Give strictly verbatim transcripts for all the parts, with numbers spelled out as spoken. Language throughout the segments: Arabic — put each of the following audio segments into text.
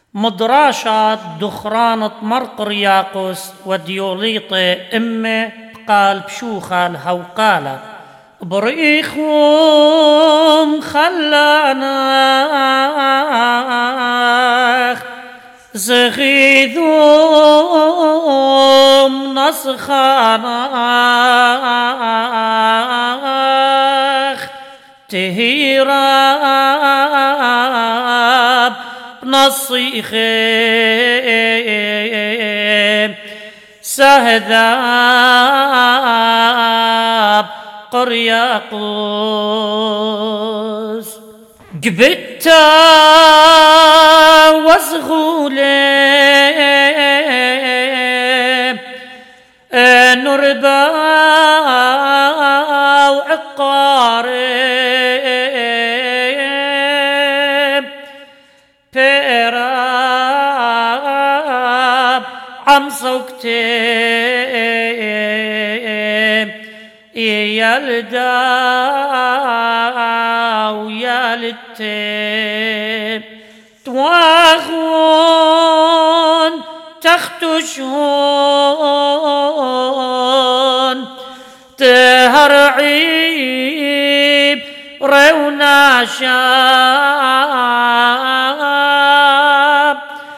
مدراشات دخرانة مرقر ياقوس وديوليطة إمه قال بشوخة الهوقالة بريخهم خلاناخ زغيذهم نصخاناخ تهيراب نصيخي سهذاب قرياقوس قبتا وزغولي نربا وعقاري بيراب عم صوكتي يلدا ويالتي تواغون تختشون تهرعيب رونا شاب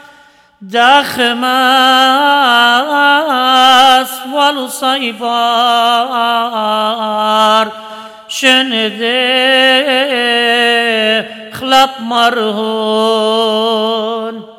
داخماس والصيبار شنذي خلط مرهون